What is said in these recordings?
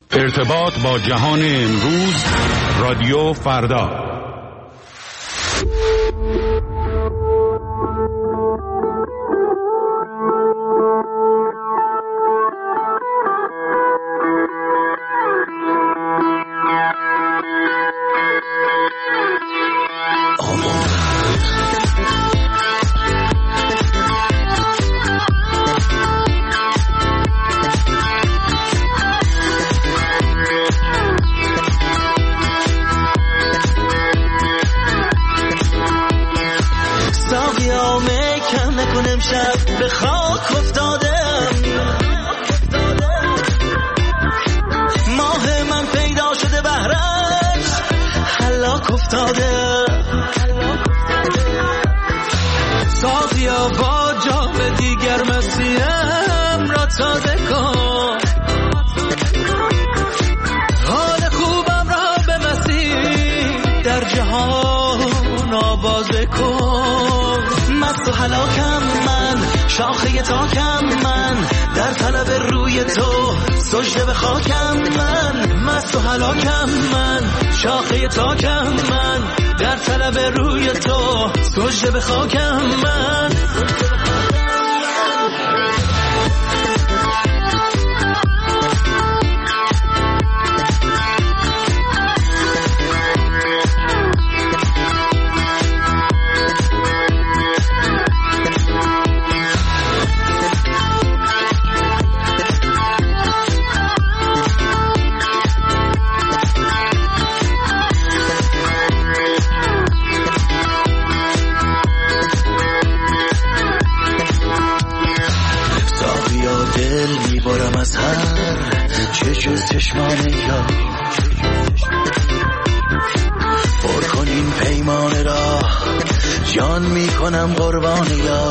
ارتباط با جهان امروز، رادیو فردا. شاخه تاکم من در طلب روی تو، سجده به خاکم من، مست و هلاکم من. شاخه تاکم من در طلب روی تو، سجده به خاکم من. چشمان یا پر کن این پیمان را، جان می کنم قربان یا.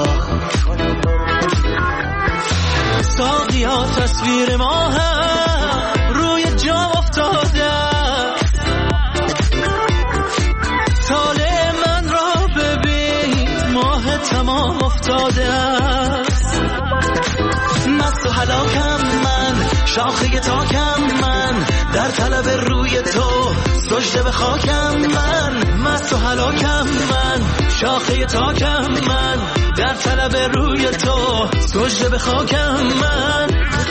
ساقیا تصویر ما هم روی جام افتاده، طالع من را ببین، ماه تمام افتاده است. مست و هلاکم من، شاخه تاکم من در طلب روی تو، سجده به خاکم من. مست و هلاکم من، شاخه تاکم من در طلب روی تو، سجده به خاکم من.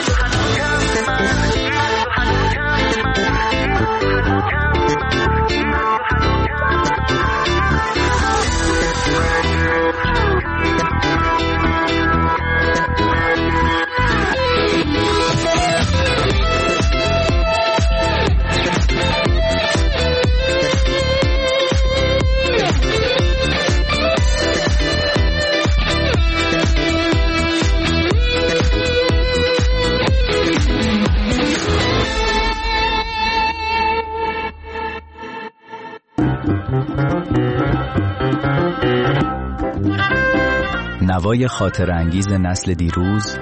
نوای خاطر انگیز نسل دیروز،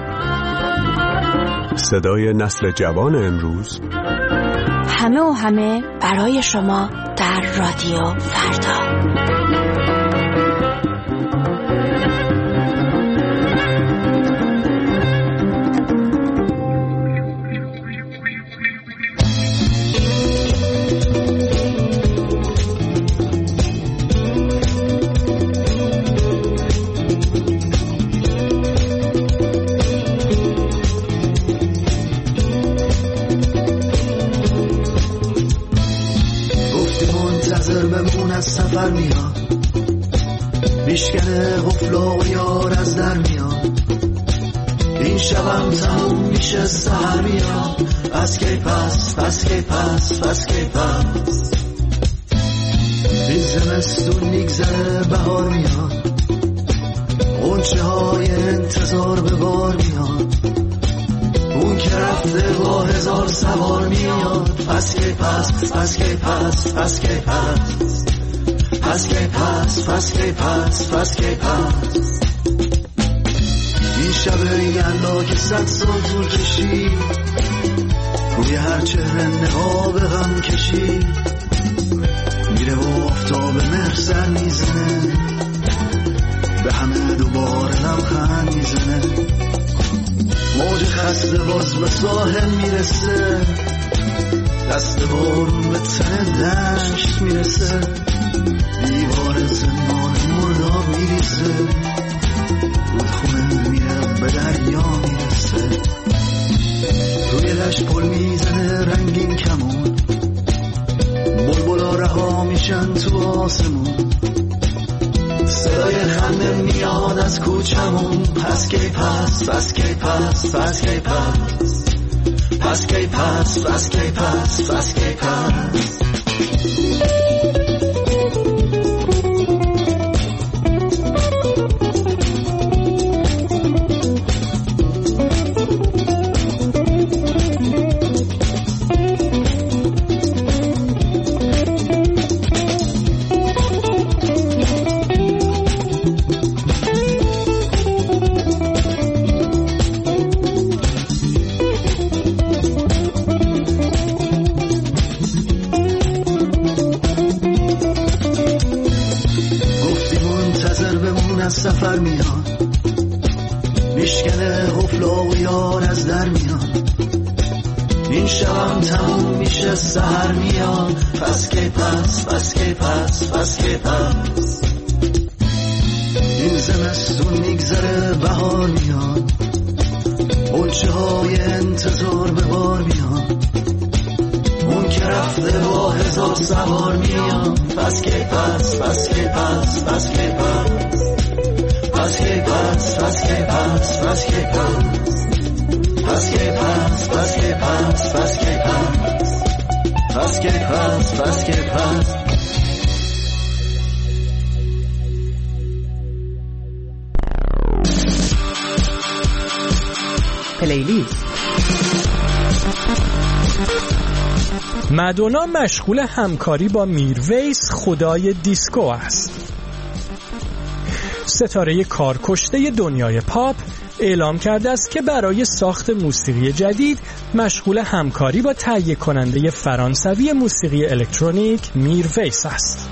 صدای نسل جوان امروز، همه و همه برای شما در رادیو فردا. سفر میاد، میشکنه قفلا و یار از در میاد. این شبم تموم میشه، سهر میاد. پس کی پس، پس کی پس، پس کی پس. این زمستون میگذره، بهار میاد. غنچه های انتظار به بار میاد. اون که رفته با هزار سوار میاد. پس کی پس، پس کی پس، پس کی پس. پس کی پس، پس کی پس، پس کی پس. این شب یلدا که 100 سال طول کشید، روی هر چهره نقاب غم کشید. میره و آفتاب مهر سر میزنه، به همه دوباره لبخند میزنه. موج خسته باز به ساحل میرسه، دست بارون به تن دشت میرسه، دیوار زندان مرداب میریسه، رودخونه میره به دریا میرسه، روی دشت پل میزنه رنگین کمون، بلبلا رها میشن تو آسمون، صدای خنده میاد از کوچمون، پس کی پس، پس کی پس، پس کی پس، پس کی پس، پس کی پس، پس کی پس. سفر میاد میشکنه حفلا و یار از در میاد، این شبم تموم میشه سحر میاد، پس کی پس، پس کی پس، پس کی پس. این زمستون میگذره بهار میاد، بچه های انتظار به بار میاد، اون که رفته با 1000 سوار میاد، پس کی پس، پس کی پس، پس کی پس. Pas que pas, pas que pas, pas que pas, pas que pas, pas que pas, pas que pas, pas que pas, pas que pas. پلیلیست. مادونا مشغول همکاری با میرویس خدای دیسکو است. ستاره کارکشته دنیای پاپ اعلام کرده است که برای ساخت موسیقی جدید مشغول همکاری با تهیه کننده فرانسوی موسیقی الکترونیک میرویس است.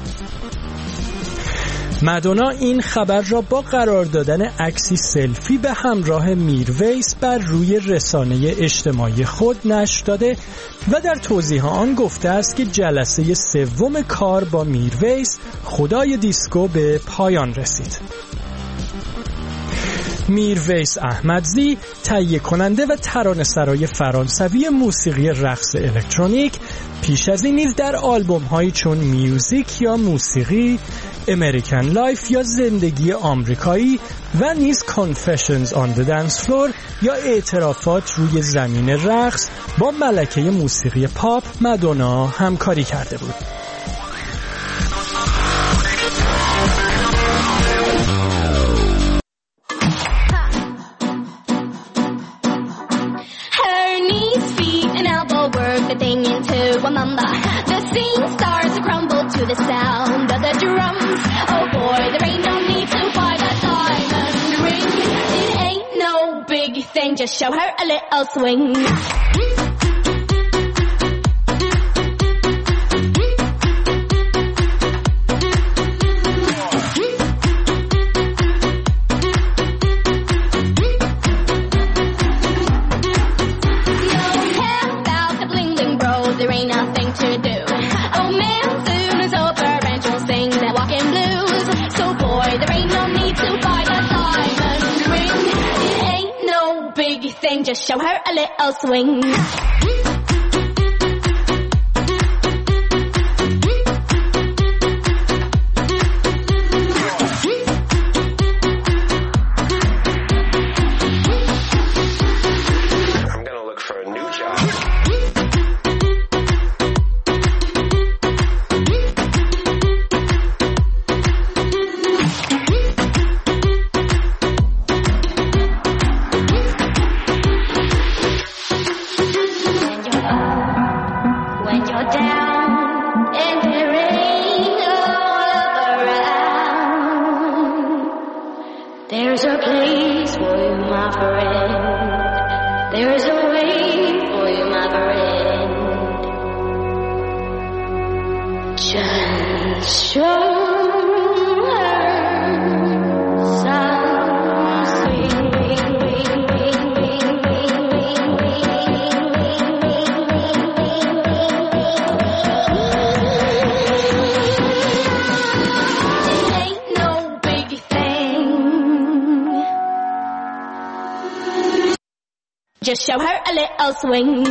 مادونا این خبر را با قرار دادن عکسی سلفی به همراه میرویس بر روی رسانه اجتماعی خود نشر داده و در توضیح آن گفته است که جلسه سوم کار با میرویس خدای دیسکو به پایان رسید. میرویس احمدزی تهیه کننده و ترانه‌سرای فرانسوی موسیقی رقص الکترونیک پیش از این نیز در آلبوم‌هایی چون میوزیک یا موسیقی، امریکن لایف یا زندگی آمریکایی و نیز Confessions on the Dance Floor یا اعترافات روی زمین رقص با ملکه موسیقی پاپ مادونا همکاری کرده بود. The sound of the drums. Oh boy, there ain't no need to buy that diamond ring. It ain't no big thing, just show her a little swing. Just show her a little swing. There's a place for you, my friend. There's a way for you, my friend. Just show her some just show her a little swing.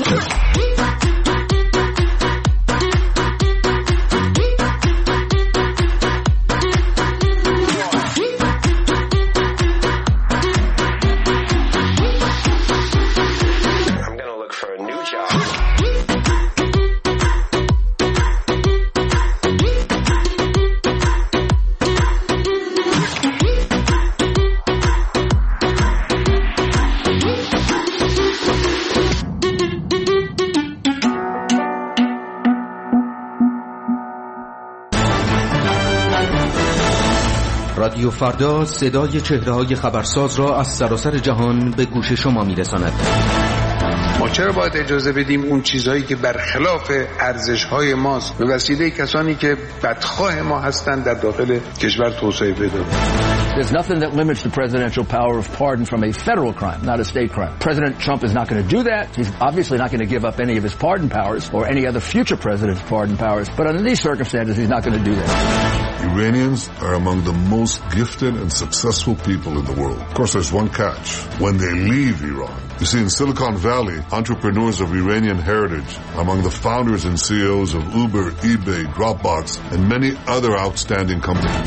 رادیو فردا صدای چهره‌های خبرساز را از سراسر جهان به گوش شما می‌رساند. ما چرا باید اجازه بدیم اون چیزهایی که برخلاف ارزش‌های ماست به وسیله کسانی که بدخواه ما هستند در داخل کشور توسعه پیدا کنند؟ There's nothing that limits the presidential power of pardon from a federal crime, not a state crime. President Trump is not going to do that. He's obviously not going to give up any of his pardon powers or any other future president's pardon powers. But under these circumstances, he's not going to do that. Iranians are among the most gifted and successful people in the world. Of course, there's one catch. When they leave Iran, you see, in Silicon Valley, entrepreneurs of Iranian heritage, among the founders and CEOs of Uber, eBay, Dropbox, and many other outstanding companies.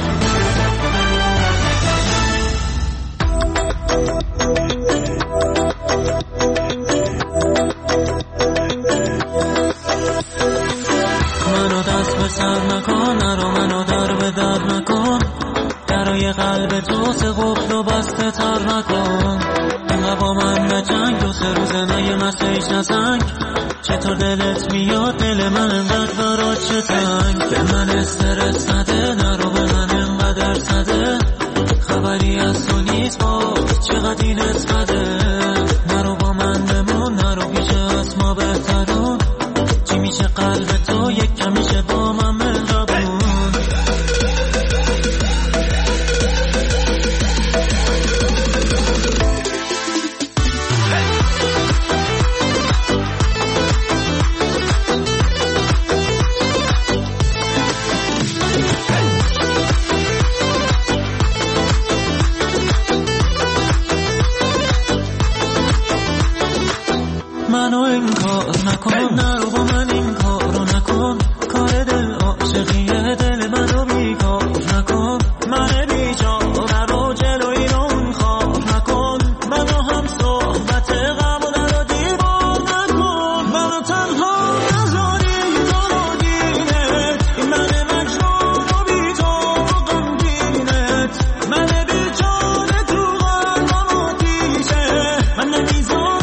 قلب تو سه قفل و بسته تر نکن اینقدر با من نجنگ دو سه روزه نگه مسیج نزنگ چطور دلت میاد دل من انقدر برات چه تنگ به من استرس نده نرو به من انقدر زده خبری از تو نیست باز چقدر اینت بده نرو با من بمون نرو بیشه از ما بهترون چی میشه قلب تو یک کمیشه با من مهربون منو انکار نکن نرو با من این کارو نکن کار دل عاشقیه دل منو بیکار نکن من بیچاره رو جلوی اون خواب نکن منو هم صحبت غم و نرو دیوار نکن منو تنها نذاری تو دینت این من مجنون و بی تو و غمگینت من بیچاره تو قلبم آتیشه من نمیذارم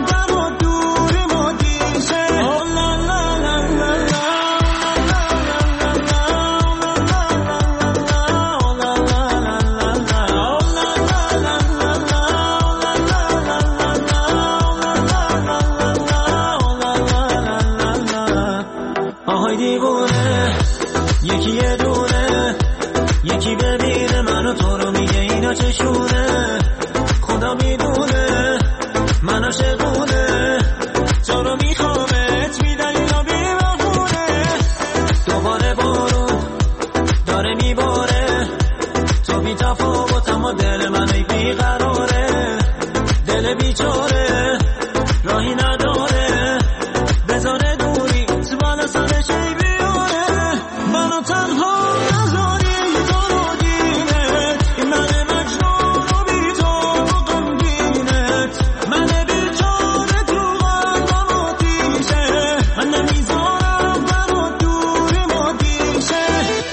یکی یه دونه یکی ببینه منو تو رو میگه اینا چشونه خدا میدونه من عاشقونه تو رو میخوامت میدلیلا بیمهونه دوباره بارون داره میباره تو بی تفاوت اما دل من ای بیقراره دل بیچاره راهی نداره بذاره دوری تو بالا سرش ای بیاره منو تنها نذاری تو رو دینت این من مجنون و بی تو و غمگینت من بیچاره تو قلبم آتیشه من نمیذارم برات دوری مادیشه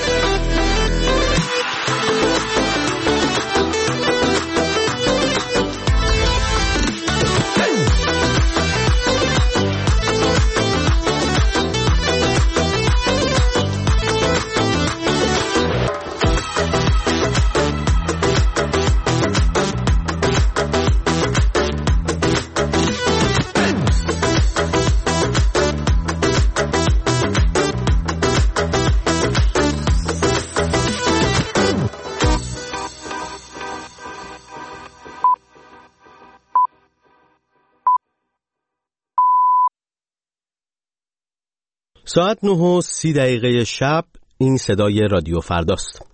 ساعت 9:30 شب. این صدای رادیو فرداست.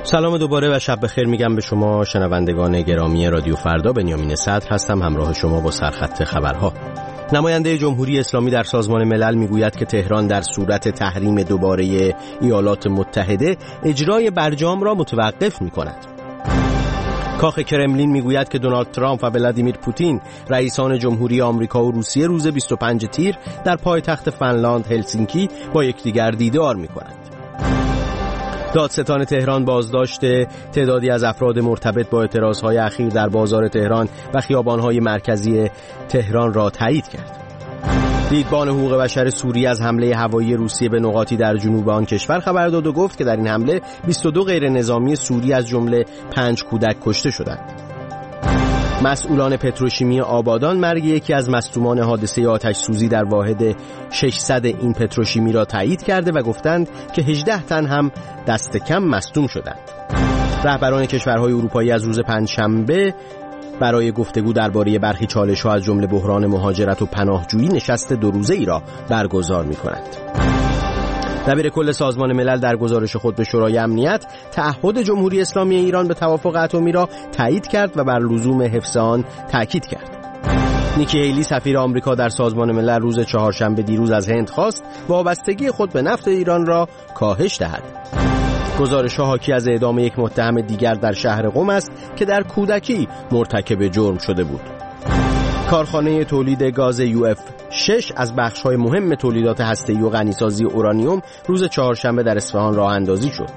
سلام دوباره و شب بخیر میگم به شما شنوندگان گرامی رادیو فردا. بنیامین صدر هستم همراه شما با سرخط خبرها. نماینده جمهوری اسلامی در سازمان ملل میگوید که تهران در صورت تحریم دوباره ایالات متحده اجرای برجام را متوقف میکند. کاخ کرملین میگوید که دونالد ترامپ و ولادیمیر پوتین رئیسان جمهوری آمریکا و روسیه روز 25 تیر در پایتخت فنلاند هلسینکی با یکدیگر دیدار میکنند. دادستان تهران بازداشت تعدادی از افراد مرتبط با اعتراضهای اخیر در بازار تهران و خیابانهای مرکزی تهران را تایید کرد. دیدبان حقوق بشر سوریه از حمله هوایی روسیه به نقاطی در جنوب آن کشور خبر داد و گفت که در این حمله 22 غیر نظامی سوری از جمله 5 کودک کشته شدند. مسئولان پتروشیمی آبادان مرگ یکی از مصدومان حادثه آتش سوزی در واحد 600 این پتروشیمی را تایید کرده و گفتند که 18 تن هم دست کم مصدوم شدند. رهبران کشورهای اروپایی از روز پنجشنبه برای گفتگو درباره برخی چالش‌ها از جمله بحران مهاجرت و پناهجویی نشست 2 روزه‌ای را برگزار می‌کنند. دبیر کل سازمان ملل در گزارش خود به شورای امنیت تعهد جمهوری اسلامی ایران به توافق اتمی را تایید کرد و بر لزوم حفظ آن تاکید کرد. نیکی هیلی سفیر آمریکا در سازمان ملل روز چهارشنبه دیروز از هند خواست وابستگی خود به نفت ایران را کاهش دهد. گزارش‌ها حاکی از اعدام یک متهم دیگر در شهر قم است که در کودکی مرتکب جرم شده بود. کارخانه تولید گاز UF6 از بخش‌های مهم تولیدات هسته‌ای و غنیسازی اورانیوم روز چهارشنبه در اصفهان راه اندازی شد.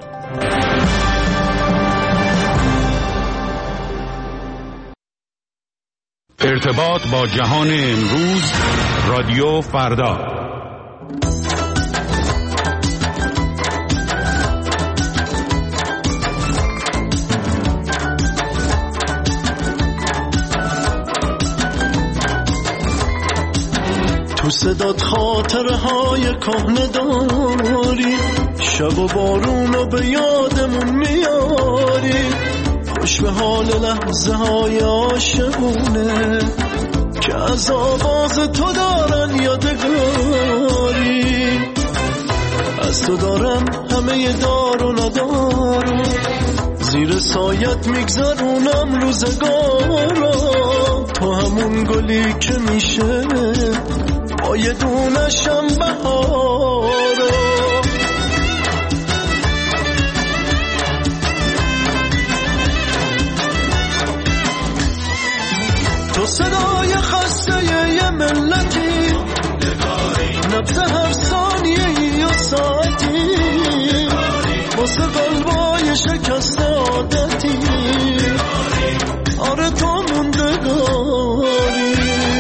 ارتباط با جهان امروز رادیو فردا. تو صدات خاطرهای کهنه داری، شب و بارونو به یادمون میاری، خوش به حال لحظه های عاشقونه که از آواز تو دارن یادگاری. از تو دارم همه دار و ندارو، زیر سایت میگذرونم روزگارا. تو همون گلی که میشه با یه دونشم بهارا. تو صدای خسته یه ملتی، نبض هر ثانیه یا ساعتی، واسه قلبای شکست عادتی. آره تو موندگاری.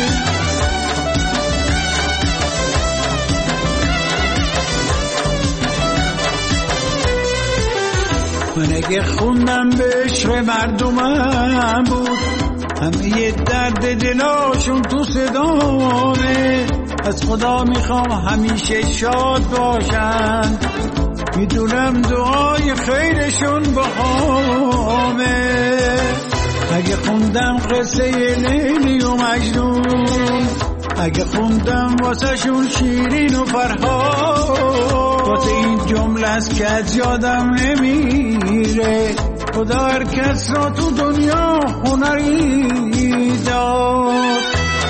من اگه خوندم به عشق مردمم بود، همه یه درد دلاشون تو صدامه. از خدا میخوام همیشه شاد باشن، میدونم دعای خیرشون بهامه. اگه خوندم قصه لیلی و مجنون، اگه خوندم واسه شون شیرین و فرهاد، واسه این جمله است که از یادم نمیره. خدا هر کس را تو دنیا هنری داد.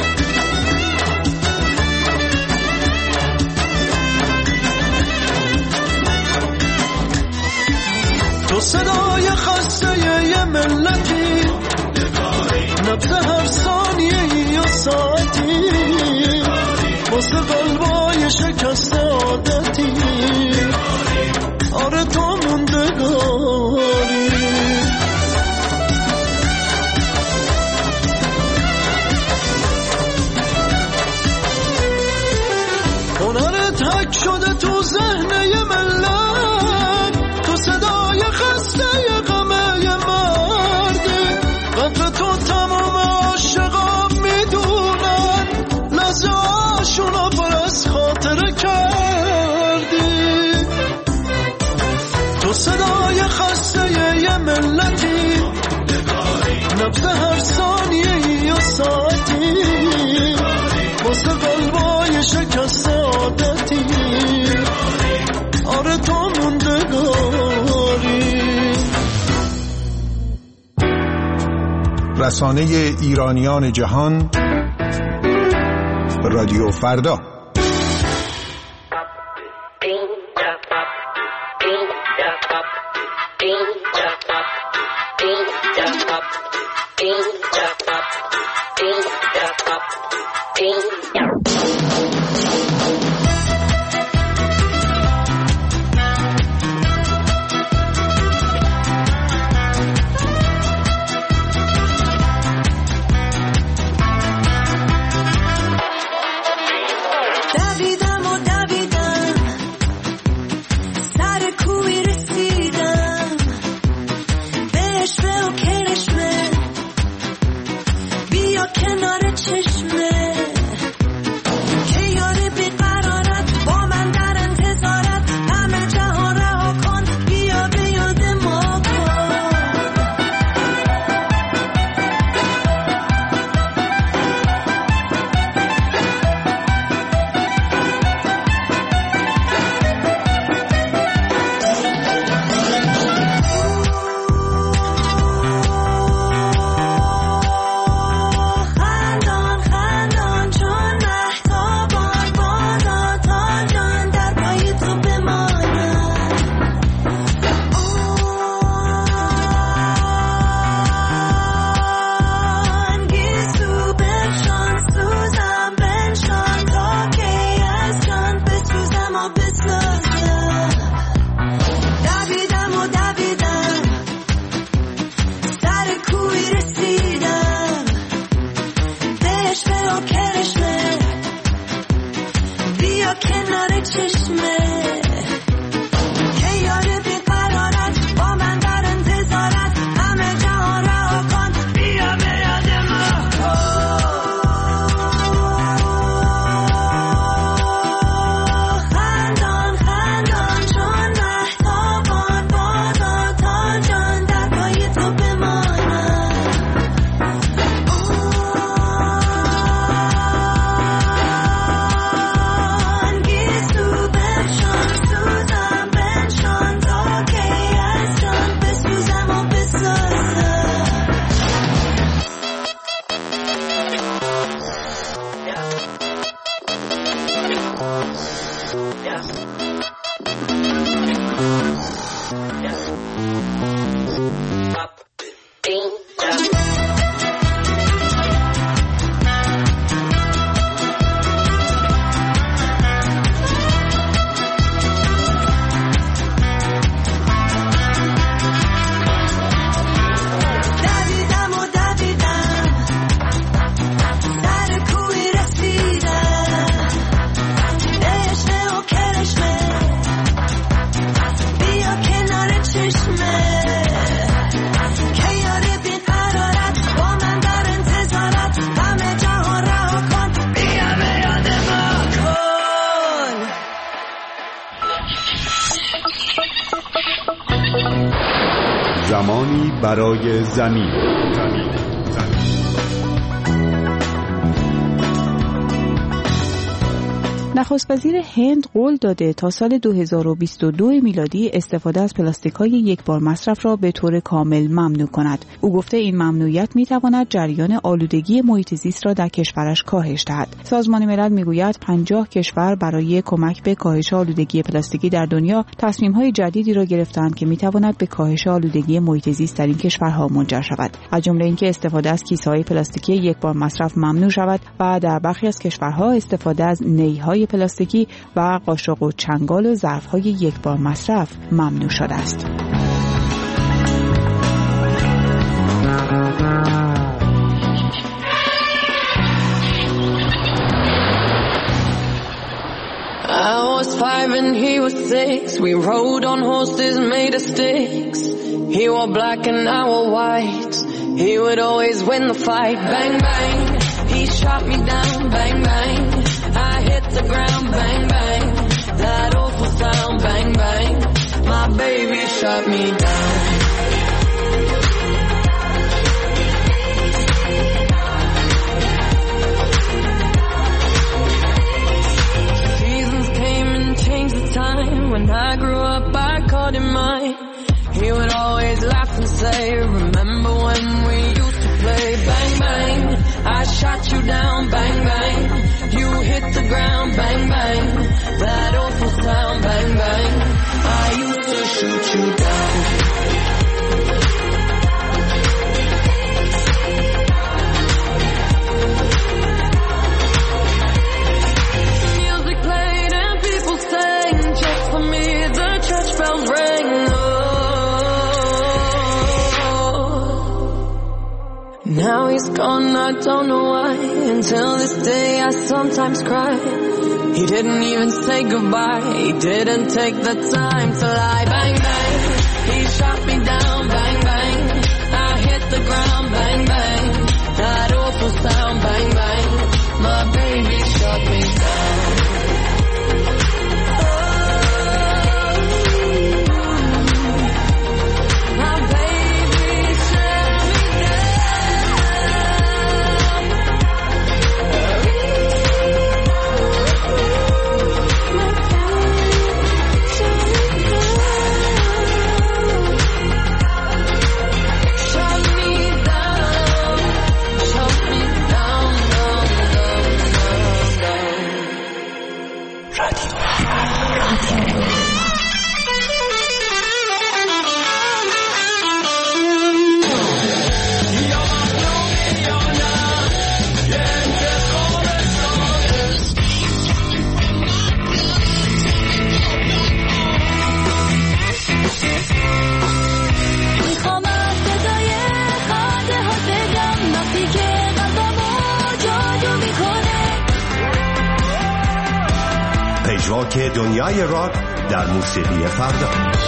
تو صدای خسته یه ملتی، نبض هر ثانیه یا ساعتی، واسه قلبای شکست عادتی. آره تو موندگاری. هنرت حک شده تو ذهن یه ملت، تو صدای خسته یه غمه یه مرده. قدر تو تمام عاشقا میدونن، لحظه هاشونو پر از خاطره کردی. تو صدای خسته یه ملتی، نبض هر ثانیه یا ساعتی، واسه قلبای شکست عادتی. آره تو موندگاری. رسانه ایرانیان جهان، رادیو فردا. زمانی برای زمین. نخست وزیر هند قول داده تا سال 2022 میلادی استفاده از پلاستیک‌های یکبار مصرف را به طور کامل ممنوع کند. او گفته این ممنوعیت می‌تواند جریان آلودگی محیط زیست را در کشورش کاهش دهد. سازمان ملل می‌گوید 50 کشور برای کمک به کاهش آلودگی پلاستیکی در دنیا تصمیم‌های جدیدی را گرفتند که می‌تواند به کاهش آلودگی محیط زیست در این کشورها منجر شود. از جمله اینکه استفاده از کیسه‌های پلاستیکی یکبار مصرف ممنوع شود و در برخی از کشورها استفاده از نی‌های پلاستیکی و قاشق و چنگال و ظرف‌های یکبار مصرف ممنوع شده است. I was 5 and he was 6. We rode on horses made of sticks. He wore black and I wore white. He would always win the fight. Bang, bang. He shot me down. Bang, bang. I hit the ground. Bang, bang. That awful sound. Bang, bang. My baby shot me down. Seasons came and changed the time. When I grew up, I called him mine. He would always laugh and say, remember when we used to play. gone, I don't know why. Until this day I sometimes cry. He didn't even say goodbye. He didn't take the time to lie. Bang, bang, he shot me down. Bang, bang, I hit the ground. Bang, bang, that awful sound. Bang, bang, my baby shot me down. پژواک دنیای راک در موسیقی فردا.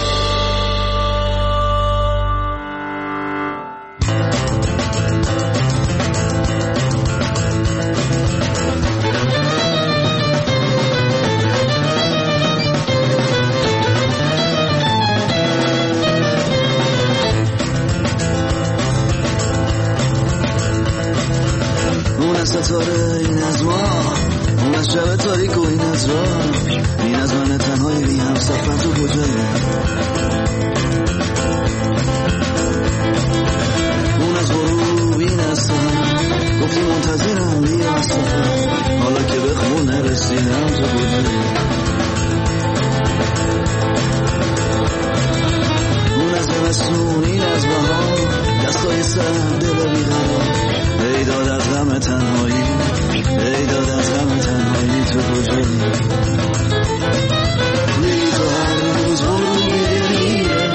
اون از ستاره این از ما، اون از شب تاریک و این از راه، این از من تنهایی بی هم سفر تو کجایی. اون از غروب این از سهر، گفتی منتظرم بیا از سفر، حالا که به خون نرسیدم تو کجایی. اون از زمستون این از بهار، دستای سر دل بیقرار، ای داد از غم تنهایی، ای داد از غم تنهایی تو کجایی. میری تو هر روز غروبی دلیره،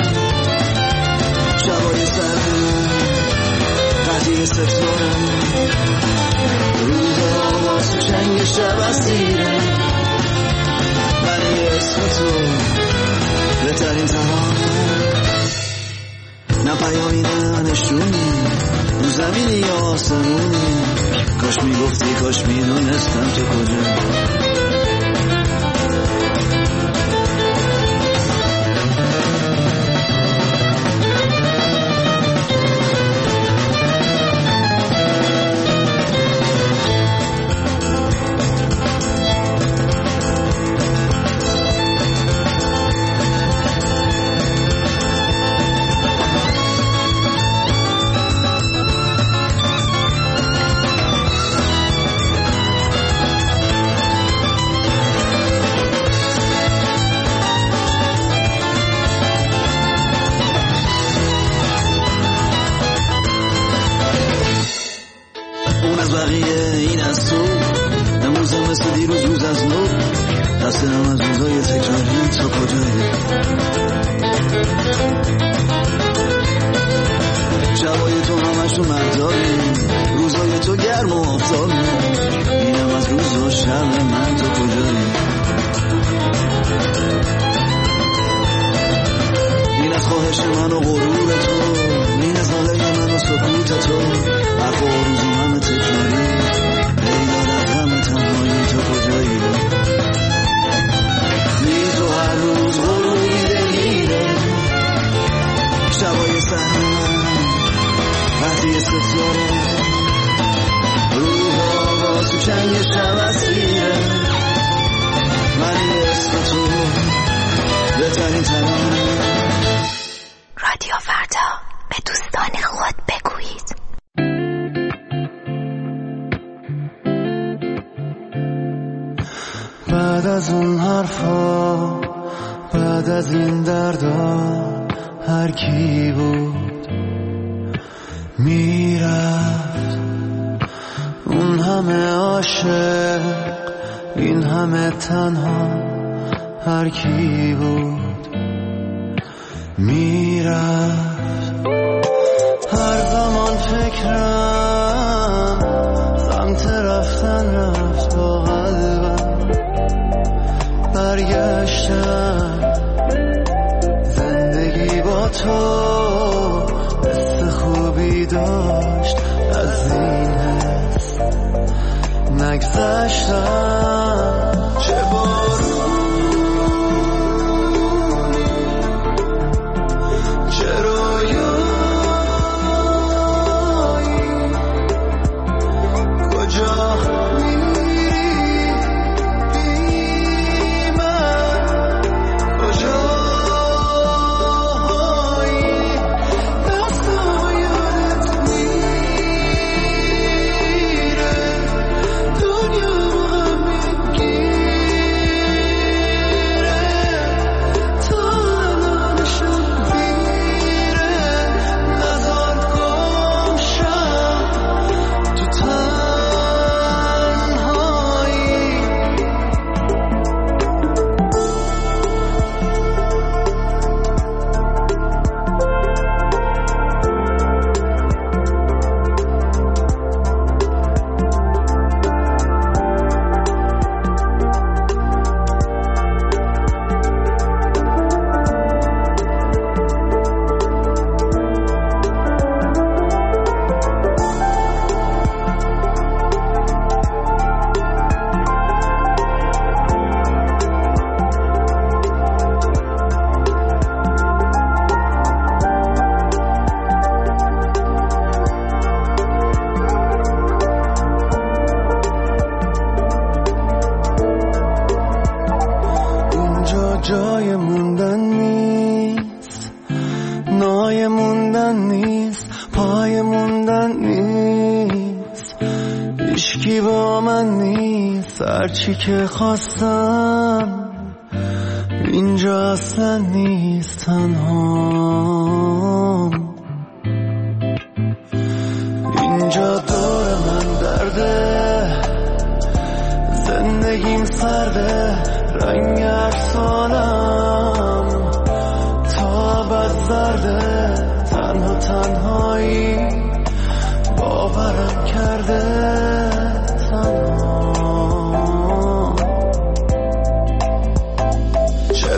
شبای سر قطعی ستاره، روز آواز تو چنگ شب اسیره، من اسم تو بهترین ترانه، نه پیامی نه نشونی، رو زمینی یا آسمونی، کاش میگفتی کاش میدونستم تو کجایی. رادیو فردا، به دوستان خود بگویید. بعد از اون حرفا، بعد از این دردا، هر کی بود میرفت، اون همه عاشق، این همه تنها، هر کی بود میرفت. هر زمان فکرم سمت رفتن رفت با قلبم، برگشتم زندگی با تو حس خوبی داشت، از این حس نگذشتم. چه بارونی چه رویایی، کجا میری بی من، کجایی دستم یادت میره، دنیا هم میگیره، تا الانشم دیره، نزار گم شم تو تنهایی. اینجا جای موندن نیست، نای موندن نیست، پای موندن نیست، هیچکی با من نیست، هرچی که خواستم اینجا اصلا نیست، تنهام. اینجا دور من درده، زندگیم سرده، رنگ افسانم تا بد زرده، تنها تنهایی باورم کرده، تنها. چه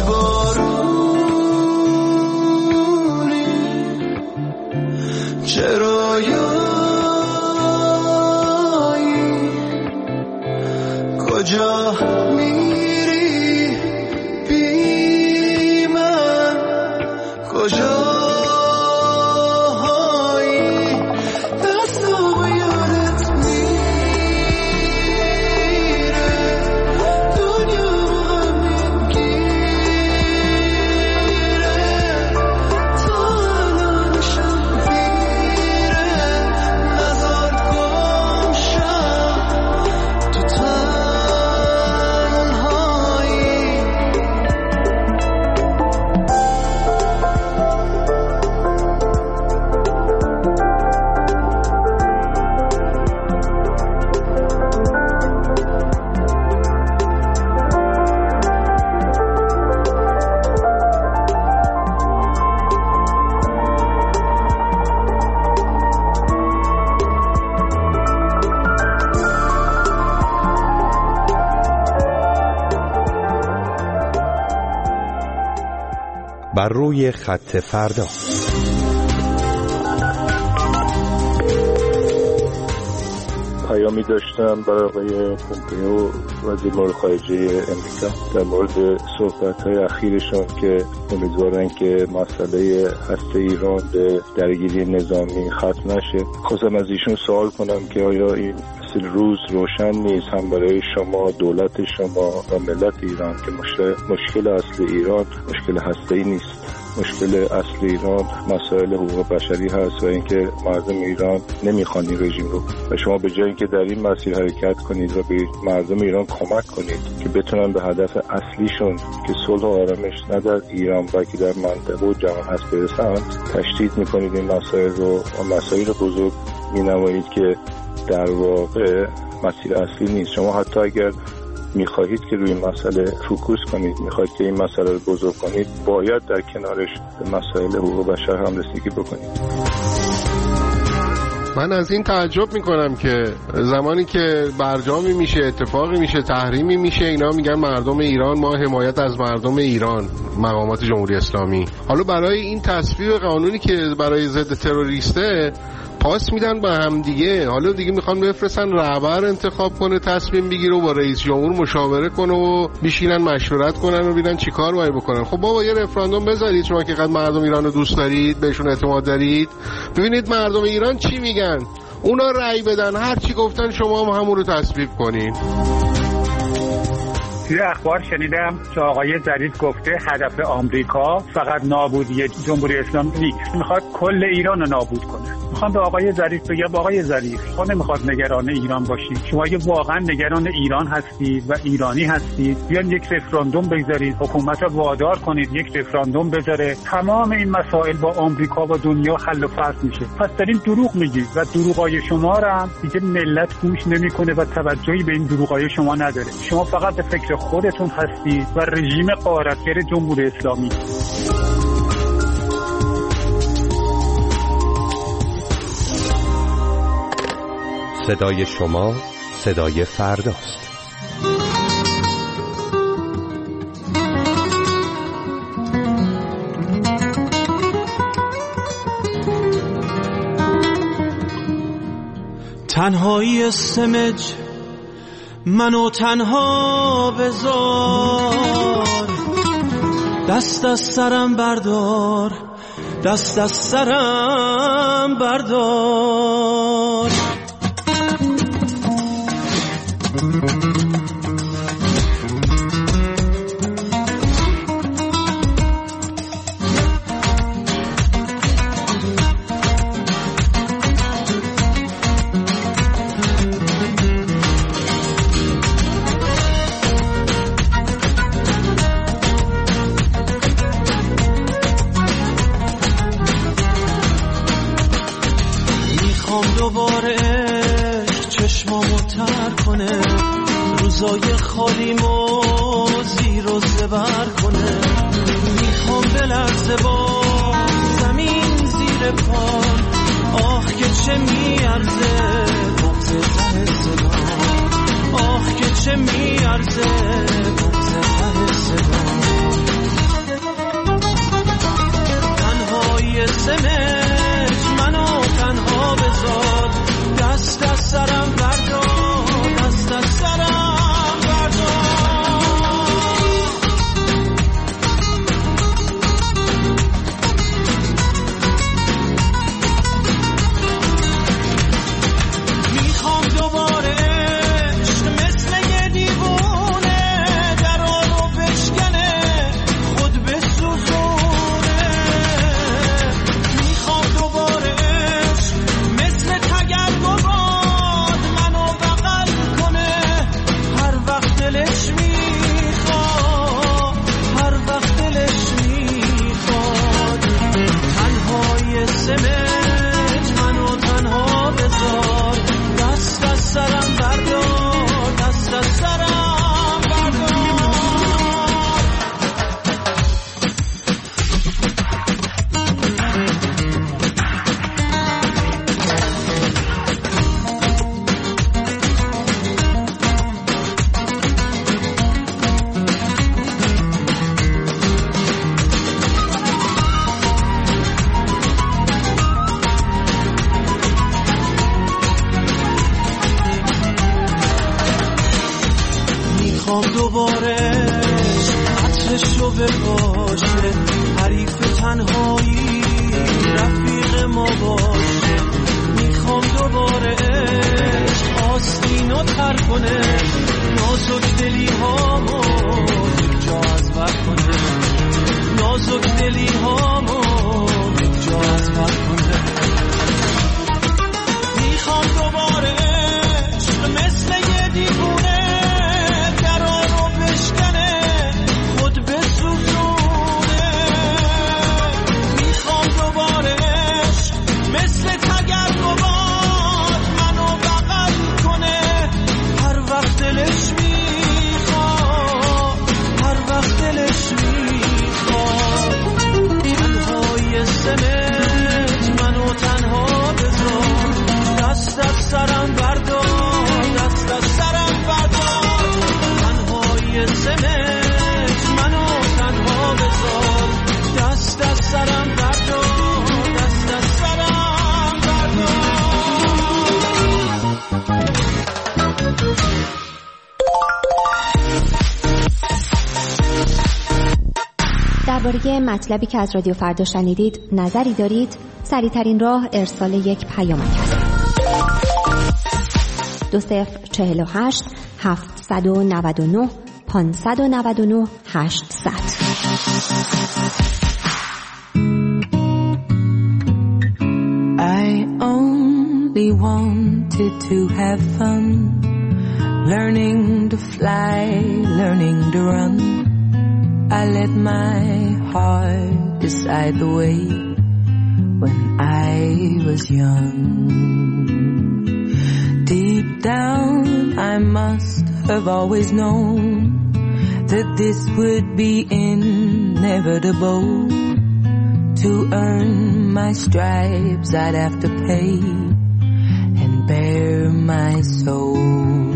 بارونی چه رویایی، کجا میری بی من، کجایی دستم یادت میره، دنیا هم میگیره، تا الانشم دیره، نزار گم شم تو تنهایی. بر روی خط فردا. پیامی داشتم برای آقای پومپئو وزیر امور خارجه امریکا در مورد صحبت‌های اخیرشون که امیدوارن که مسئله هسته ایران به درگیری نظامی ختم نشه. خواستم از ایشون سوال کنم که آیا این روز روشن نیست هم برای شما، دولت شما و ملت ایران که مشکل اصل ایران مشکل هسته‌ای نیست، مشکل اصل ایران مسائل حقوق بشری هست و اینکه مردم ایران نمیخوان این رژیم رو و شما به جای اینکه در این مسیر حرکت کنید و به مردم ایران کمک کنید که بتونن به هدف اصلیشون که صلح و آرامش نه در ایران بلکه در منطقه و جهان هست برسند، تشدید میکنید این مسائل رو و مسائل بزرگ مینمایید که در واقع مسیر اصلی نیست. شما حتی اگر میخواهید که روی مسئله فوکوس کنید، میخواهید که این مسئله رو بزرگ کنید، باید در کنارش به مسائل حقوق بشر هم رسیدگی بکنید. من از این تعجب میکنم که زمانی که برجامی میشه، اتفاقی میشه، تحریمی میشه، اینا میگن مردم ایران، ما حمایت از مردم ایران، مقامات جمهوری اسلامی. حالا برای این تصویب قانونی که برای ضد تروریسته پاس میدن به هم دیگه. حالا دیگه میخوان بفرستن رهبر انتخاب کنه، تصمیم بگیره و با رئیس جمهور مشاوره کنه و بشینن مشورت کنن و ببینن چیکار باید بکنن. خب بابا یه رفراندوم بذارید، شما که قد مردم ایران رو دوست دارید، بهشون اعتماد دارید، ببینید مردم ایران چی میگن، اونا رأی بدن، هر چی گفتن شما هم همون رو تصویب کنین. توی اخبار شنیدم که آقای ظریف گفته هدف آمریکا فقط نابودی جمهوری اسلامی نیست، میخواد کل ایران رو نابود کنه. میخوام به آقای ظریف بگم آقای ظریف، شما نمیخواد نگران ایران باشید. شما اگه واقعا نگران ایران هستید و ایرانی هستید، بیان یک رفراندوم بگذارید، حکومت رو وادار کنید یک رفراندوم بذاره، تمام این مسائل با آمریکا و دنیا حل و فصل میشه. پس دارین دروغ میگید و دروغای شما رو هم دیگه ملت گوش نمیکنه و توجهی به این دروغای شما نداره. شما فقط به فکر خودتون هستید و رژیم غارتگر جمهوری اسلامی. صدای شما صدای فرداست. تنهایی سمج منو تنها بذار، دست از سرم بردار، دست از سرم بردار. روزای خالیمو زیر و زبر کنه، میخوام بلرزه با زمین زیر پام. آه که چه میارزه بغض ته صدا، آه که چه میارزه بغض ته صدا. تنهایی سمج منو تنها بذار، دست از سرم بردار، دست از سرم درباره مطلبی که از رادیو فردا شنیدید نظری دارید؟ سریع‌ترین راه ارسال یک پیامک است. 2048 799 599 800. I only wanted to have fun, learning to fly, learning to run. I let my heart decide the way when I was young. Deep down I must have always known that this would be inevitable. To earn my stripes I'd have to pay and bare my soul.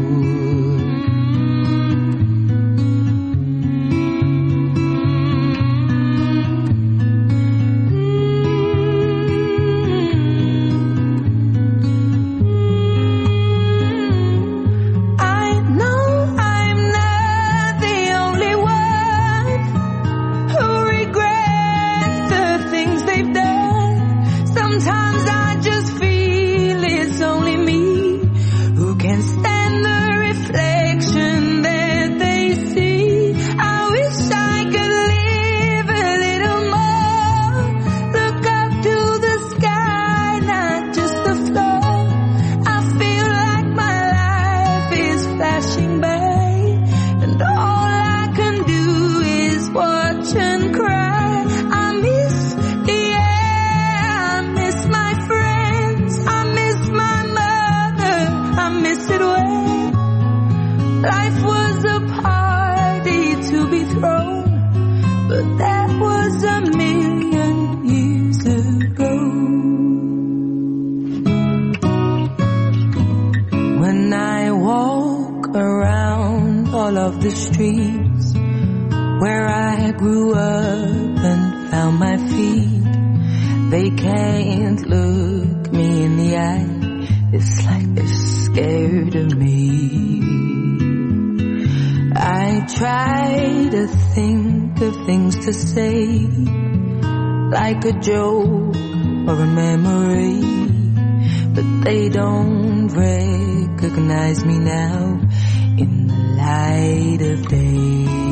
The streets where I grew up and found my feet, they can't look me in the eye. It's like they're scared of me. I try to think of things to say, like a joke or a memory, but they don't recognize me now in the light of day.